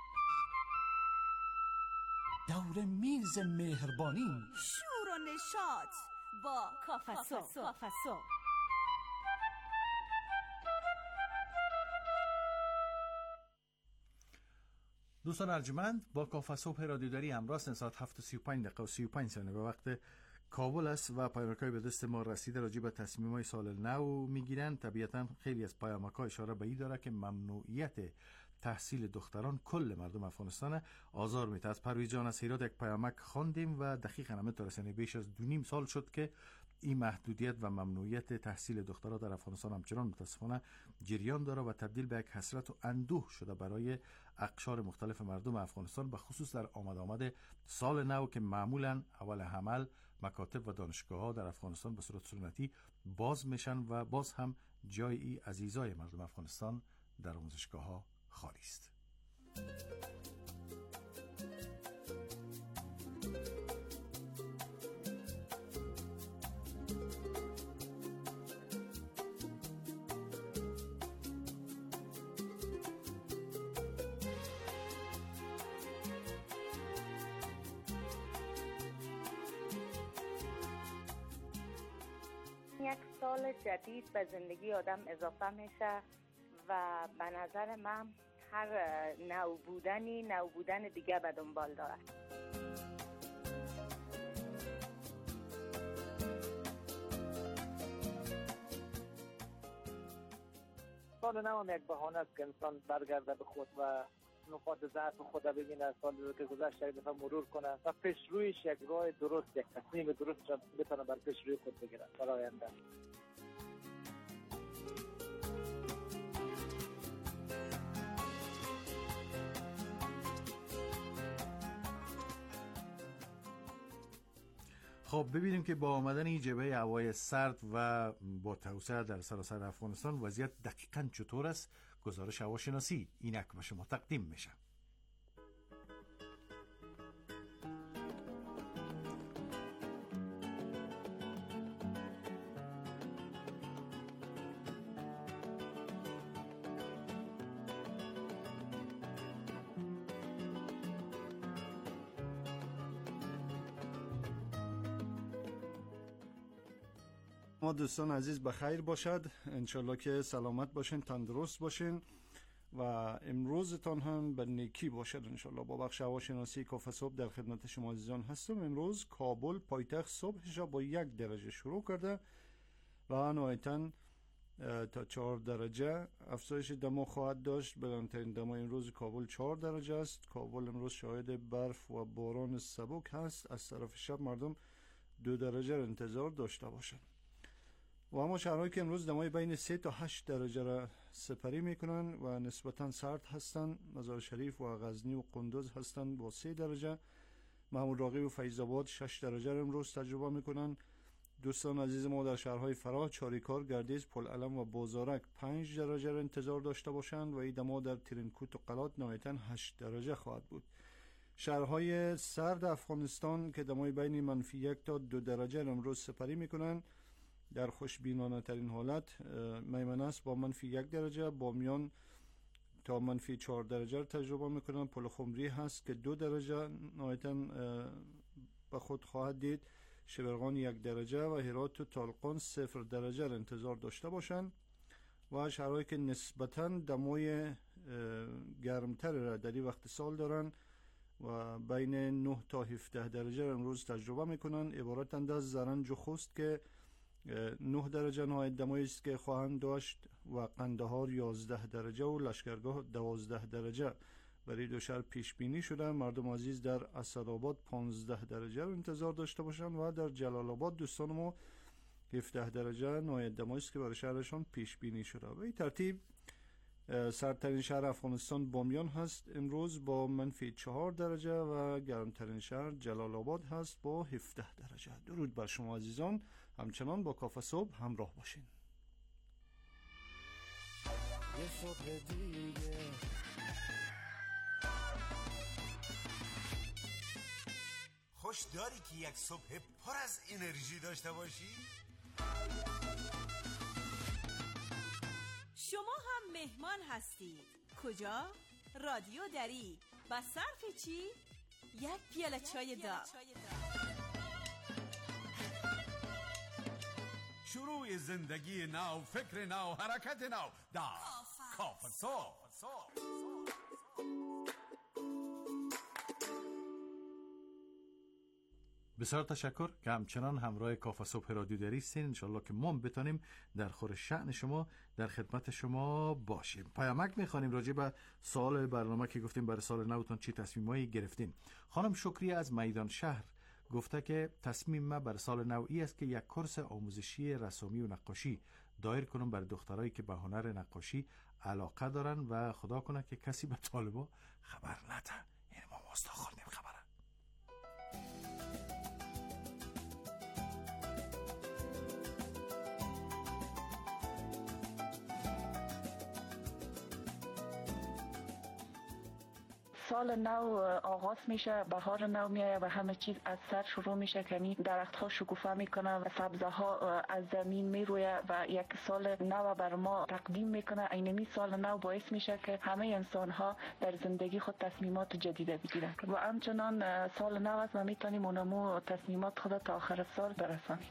دور میز مهربانی، شور و نشاط با کافه صبح. دوستان ارجمند، با کافه صبح رادیو دری همراه هستند. ساعت هفت و سی و پنج دقیقه و سی و پنج ثانیه به وقت کابل است و پیامک‌های به دست ما رسیده راجع به تصمیم‌های سال نو میگیرن. طبیعتاً خیلی از پیامک‌ها اشاره به این داره که ممنوعیت تحصیل دختران کل مردم افغانستان آزار میده. از پرویز جان از هرات یک پیامک خواندیم و دقیقاً همه تا رسانه بیش از دو نیم سال شد که این محدودیت و ممنوعیت تحصیل دخترها در افغانستان همچنان متاسفانه جریان داره و تبدیل به یک حسرت و اندوه شده برای اقشار مختلف مردم افغانستان، به خصوص در آمد آمد سال نو که معمولاً اول حمل مکاتب و دانشگاه‌ها در افغانستان به صورت سنتی باز میشن و باز هم جای ای عزیزای مردم افغانستان در آموزشگاه‌ها خالی است. یک سال جدید به زندگی آدم اضافه میشه و به نظر من هر نو بودنی نو بودن دیگه به دنبال داره. سال نو هم یک بهانه است که انسان برگرده به خود و نقاط ضعف خود ببینه، سالی رو که گذشته یک دفعه مرور کنه و پیش رویش یک راه درست، یک تصمیم درست را بتونه بر پیش روی خود بگیره برای آینده. خب ببینیم که با آمدن این جبهه هوای سرد و با توسعه در سراسر افغانستان وضعیت دقیقاً چطور است. گزارش هواشناسی اینک به شما تقدیم میشه. ما دوستان عزیز بخیر باشد، انشالله که سلامت باشین، تندرست باشین و امروزتان هم به نیکی باشد انشالله. با بخش هواشناسی کافه صبح در خدمت شما عزیزان هستم. امروز کابل پایتخت صبحش با یک درجه شروع کرده و نهایتاً تا چهار درجه افزایش دما خواهد داشت. بلندترین دما امروز کابل چهار درجه است. کابل امروز شاهد برف و باران سبک هست. از طرف شب مردم دو درجه را انتظار داشته باشند. و اما شهرهایی که امروز دمای بین سه تا هشت درجه را سپری میکنن و نسبتا سرد هستند، مزار شریف و غزنی و قندوز هستند با سه درجه. محمود راقی و فیض آباد شش درجه را امروز تجربه میکنن. دوستان عزیز ما در شهرهای فراه، چاریکار، گردیز، پل علم و بازارک پنج درجه را انتظار داشته باشند و این دما در ترینکوت و قلات نهایتاً هشت درجه خواهد بود. شهرهای سرد افغانستان که دمای بین منفی یک تا دو درجه را امروز سپری میکنن. در خوشبینانه ترین حالت میمنه است با منفی یک درجه، بامیان تا منفی چهار درجه رو تجربه میکنن. پل خمری هست که دو درجه نهایتاً به خود خواهد دید. شبرغان یک درجه و هرات و طالقان صفر درجه را انتظار داشته باشند و شهرهایی که نسبتاً دمای گرمتر را در این وقت سال دارن و بین نه تا هفده درجه را امروز تجربه میکنن، عبارتند از زرنج و خوست که نه درجه نهایت دمایی است که خواهند داشت و قندهار یازده درجه و لشکرگاه دوازده درجه برای دو شهر پیش بینی شده. مردم عزیز در اسدآباد پانزده درجه رو انتظار داشته باشند و در جلال آباد دوستان ما هفده درجه نهایت دمایی است که برای شهرشان پیش بینی شده. به این ترتیب سردترین شهر افغانستان بامیان هست امروز با منفی چهار درجه و گرمترین شهر جلال آباد هست با هفده درجه. درود بر شما عزیزان، همچنان با کافه صبح همراه باشین. یه صبح دیگه خوش داری که یک صبح پر از انرژی داشته باشی؟ شما هم مهمان هستید. کجا؟ رادیو دری. با صرف چی؟ یک پیاله چای داغ. شروع زندگی نو، فکر نو، حرکت نو در کافه صبح. بسیار تشکر که همچنان همراه کافه صبح رادیو دری هستین. انشالله که ما بتانیم در خور شأن شما در خدمت شما باشیم. پیامک میخوانیم راجع به سال برنامه که گفتیم برای سال نوتون چی تصمیمایی گرفتین. خانم شکریه از میدان شهر گفته که تصمیم ما برای سال نوئی است که یک کورس آموزشی رسامی و نقاشی دایر کنم برای دخترایی که به هنر نقاشی علاقه دارن و خدا کنه که کسی به طالبا خبر نده. یعنی ما واسطه خوردیم خبره. سال نو آغاز میشه، بهار نو میایه و همه چیز از سر شروع میشه که می درخت ها شکوفه میکنه و سبزه ها از زمین میرویه و یک سال نو بر ما تقدیم میکنه. اینمی سال نو باعث میشه که همه انسان ها در زندگی خود تصمیمات جدید بگیرن و همچنان سال نو است و میتونیم اونمو تصمیمات خود تا آخر سال برسانیم.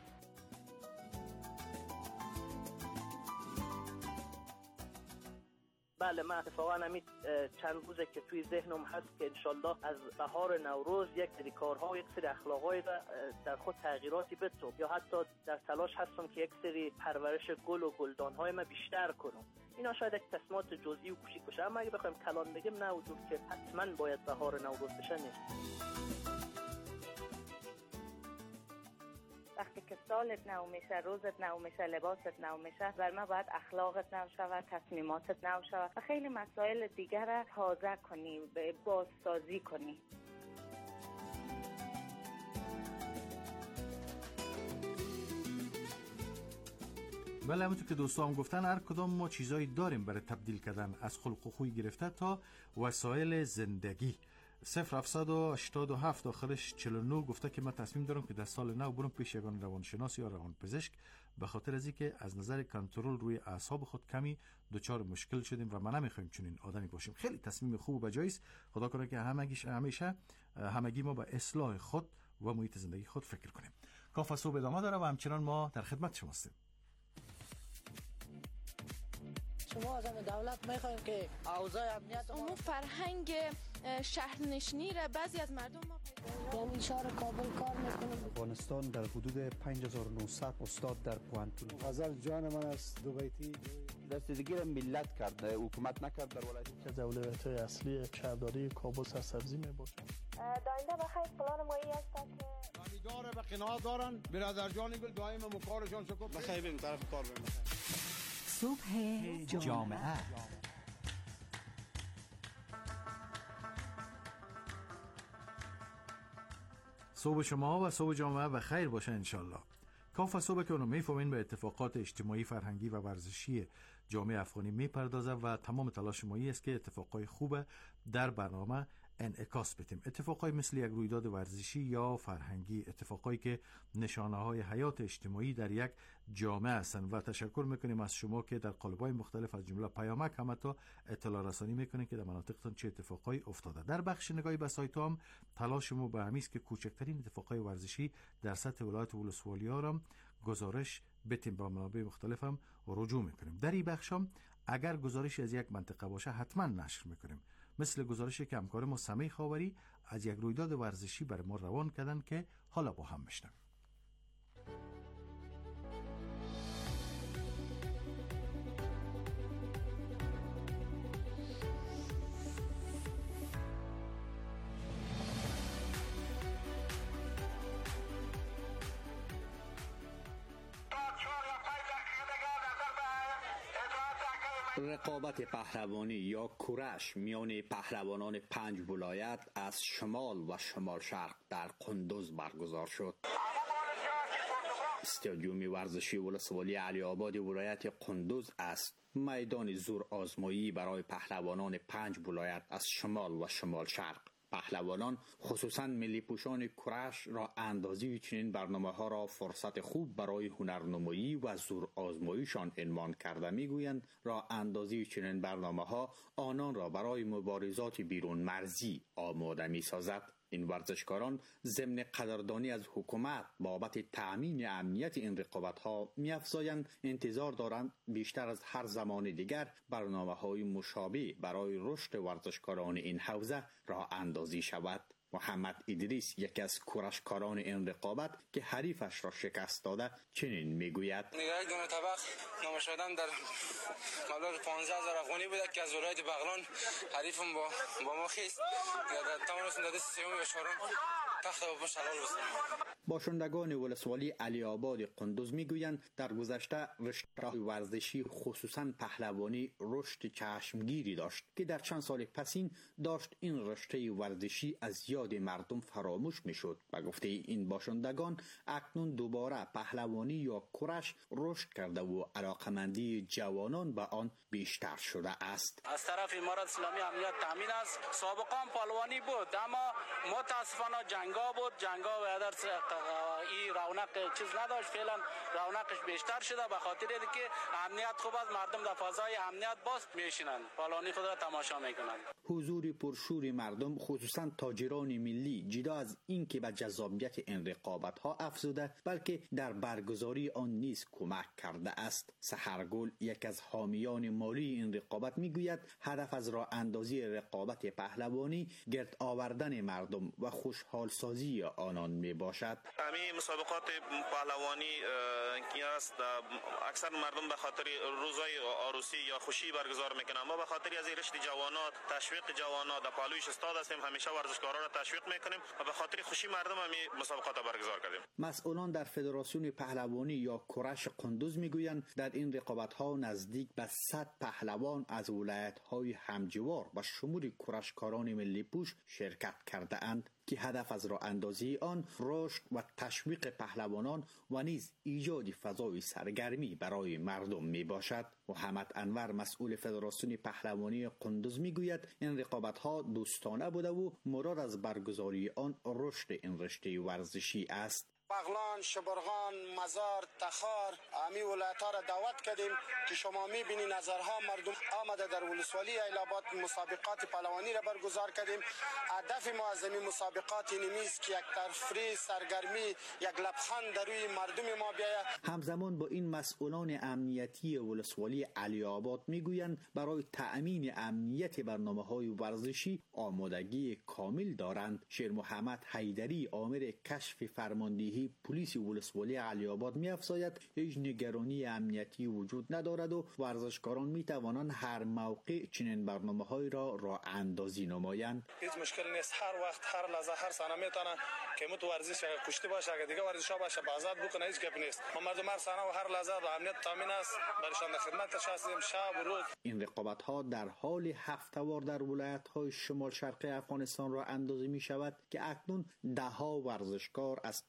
بله، من اتفاقا همین چند روزه که توی ذهنم هست که انشالله از بهار نوروز یک سری کارها و یک سری اخلاقای در خود تغییراتی بدم یا حتی در تلاش هستم که یک سری پرورش گل و گلدانهای من بیشتر کنم. اینا شاید یک تصمیمات جزئی و کوچیک باشه، اما اگه بخوایم کلان بگیم نه وجود که حتما باید بهار نوروز بشه نیست. وقتی که سالت نو میشه، روزت نو میشه، لباست نو میشه، بر ما باید اخلاقت نو شود، تصمیماتت نو شود و خیلی مسائل دیگر را تازه کنی، بازسازی کنی. بله، همونطور که دوستا هم گفتن هر کدام ما چیزایی داریم برای تبدیل کردن از خلق و خوی گرفته تا وسایل زندگی. صفر هفتصد و هشتاد و هفت آخرش چهل و نه گفته که من تصمیم دارم که در سال نو برم پیش یگان روانشناس یا روانپزشک به خاطر از اینکه از نظر کنترل روی اعصاب خود کمی دچار مشکل شدیم و ما نمیخوایم چنین آدمی باشیم. خیلی تصمیم خوب و بجایست. خدا کنه که همگیش همیشه همگی ما به اصلاح خود و محیط زندگی خود فکر کنیم. کافه صبح ادامه داره و همچنان ما در خدمت شما هستیم. شما از دولت میخوایم که اوضاع امنیت اون فرهنگ شهرنشینی را بعضی از مردم ما یعنی شهر کابل کار میکنه. افغانستان در حدود پنج هزار و نهصد استاد در پوهنتون. غزل جان من است دو بیتی دستگیری ملت کرد، حکومت نکرد در ولایت. که اولویت‌های اصلی شهرداری کابل سرسبزی میباشه. داینده بخیر پلان مایی است که خریدار به قناعت دارن برادر جان گل دائم مکارشان شکر بخیر بریم طرف کار بریم. صبح جامعه صبح شما و صبح جامعه و خیر باشه انشالله. کافه صبح که اونو میفهمین به اتفاقات اجتماعی، فرهنگی و ورزشی جامعه افغانی میپردازه و تمام تلاش مایی است که اتفاقای خوب در برنامه انعکاس بدیم. اتفاقای مثل یک رویداد ورزشی یا فرهنگی، اتفاقایی که نشانه های حیات اجتماعی در یک جامعه هستند. و تشکر میکنیم از شما که در قالب‌های مختلف از جمله پیامک هم تا اطلاع رسانی میکنین که در مناطقتان چه اتفاقایی افتاده. در بخش نگاهی به سایت هم تلاشمون به همین است که کوچکترین اتفاقای ورزشی در سطح ولایت ولسوالی‌ها را گزارش بدیم، با منابع مختلف هم رجوع میکنیم. در این بخش هم اگر گزارشی از یک منطقه باشه حتما نشر میکنیم، مثل گزارشی که همکار ما سمی خاوری از یک رویداد ورزشی بر ما روان کردن که حالا با هم میشنویم. رقابت پهلوانی یا کورش میان پهلوانان پنج ولایت از شمال و شمال شرق در قندوز برگزار شد. استادیوم ورزشی ولسوالی علی آباد ولایت قندوز است میدان زور آزمایی برای پهلوانان پنج ولایت از شمال و شمال شرق. پهلوانان خصوصا ملی پوشان کورش را اندازی چنین برنامه ها را فرصت خوب برای هنرنمایی و زور آزماییشان عنوان کرده میگویند. را اندازی چنین برنامه ها آنان را برای مبارزات بیرون مرزی آماده می سازد. این ورزشکاران ضمن قدردانی از حکومت بابت تأمین امنیت این رقابت‌ها می‌افزایند انتظار دارند بیشتر از هر زمان دیگر برنامه‌های مشابه برای رشد ورزشکاران این حوزه راه اندازی شود. محمد ادریس یکی از کورشکاران این رقابت که حریفش را شکست داده چنین میگوید: نگاه دون طبق نام شدن در مبلغ پانزده هزار افغانی بوده که از ولایت بغلان حریفم با با ما خیست در تمام در دست سوم یا چهارم تخت و پشت حلال بستم. باشندگان ولسوالی علی آباد قندوز میگویند در گذشته رشته ورزشی خصوصا پهلوانی رشد چشمگیری داشت که در چند سال پسین داشت این رشته ورزشی از یاد مردم فراموش میشد. و گفته این باشندگان اکنون دوباره پهلوانی یا کورش رشد کرده و علاقمندی جوانان به آن بیشتر شده است. از طرف امارات اسلامی امنیت تامین است. سابقا پهلوانی بود اما متاسفانه جنگا بود، جنگا و در این رونق چیز نداشت. فعلا رونقش بیشتر شده به خاطر اینکه امنیت خوب است، مردم در فضای امنیت باز میشینند، پهلوانی خود را تماشا میکنند. حضور پرشور مردم خصوصا تاجران ملی جدا از اینکه به جذابیت این رقابت ها افزوده بلکه در برگزاری آن نیز کمک کرده است. سحرگل یک از حامیان مالی این رقابت میگوید هدف از راه اندازی رقابت پهلوانی گرد آوردن مردم و خوشحال سازی آنان می باشد. همین مسابقات پهلوانی که است اکثر مردم به خاطر روزهای عروسی یا خوشی برگزار میکنن. ما به خاطر از رشد جوانات، تشویق جوانات در پالویش استاد هستیم، همیشه ورزشکاران را تشویق میکنیم و به خاطر خوشی مردم همین مسابقات را برگزار کردیم. مسئولان در فدراسیون پهلوانی یا کورش قندوز میگویند در این رقابت ها نزدیک به صد پهلوان از ولایت های همجوار و شمول کورشکاران ملی پوش شرکت کرده اند که هدف از راه اندازی آن رشد و تشویق پهلوانان و نیز ایجاد فضای سرگرمی برای مردم می باشد. محمد انور مسئول فدراسیون پهلوانی قندوز می گوید این رقابت ها دوستانه بوده و مراد از برگزاری آن رشد این رشته ورزشی است. بغلان، شبرغان، مزار، تخار، امی ولایت ها را دعوت کردیم که شما میبینید نظرها مردم آمده در ولسوالی ایلاباد مسابقات پهلوانی را برگزار کردیم. هدف ما از این مسابقات اینمیست که یک تفریح، سرگرمی، یک لبخند در روی مردم ما بیاید. همزمان با این مسئولان امنیتی ولسوالی علی آباد میگویند برای تأمین امنیت برنامه‌های ورزشی آمادگی کامل دارند. شیر محمد حیدری آمر کشف فرماندهی پلیس ولسوالی علی آباد می افزاید هیچ نگرانی امنیتی وجود ندارد و ورزشکاران می توانند هر موقع چنین برنامه‌های را راه اندازی نمایند. هیچ مشکل نیست، هر وقت هر لحظه هر ثانیه میتونن که مت ورزش کشتی باشه که دیگه ورزش باشه آزاد بکنه، هیچ گپ نیست. ما مردم هر ثانیه و هر لحظه امنیت تامین است، برشان خدمتش هستیم شب و روز. این رقابت ها در حال هفته‌وار در ولایت های شمال شرقی افغانستان راه اندازی می شود که اکنون ده ها ورزشکار از قندوز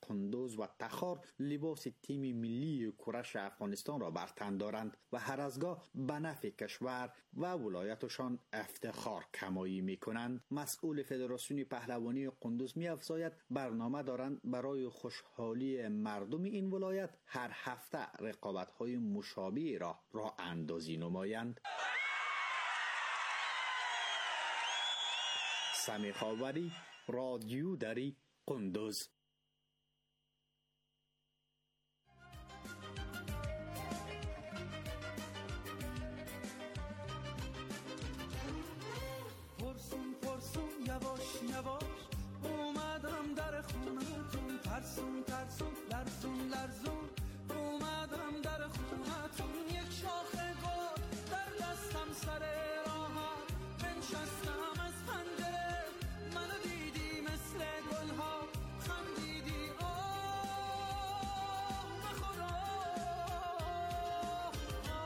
قندوز و تخار لباس تیم ملی کرش افغانستان را بر تن دارند و هر از گاه به نفع کشور و ولایتشان افتخار کمایی می کنند. مسئول فدراسیون پهلوانی قندوز می افزاید برنامه دارند برای خوشحالی مردم این ولایت هر هفته رقابت‌های مشابه را راه اندازی نمایند. سمی خاوری، رادیو دری، قندوز.